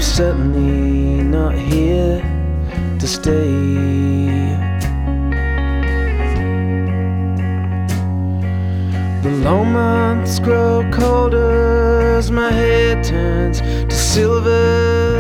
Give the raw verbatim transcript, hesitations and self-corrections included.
certainly not here to stay. The long months grow colder as my hair turns to silver.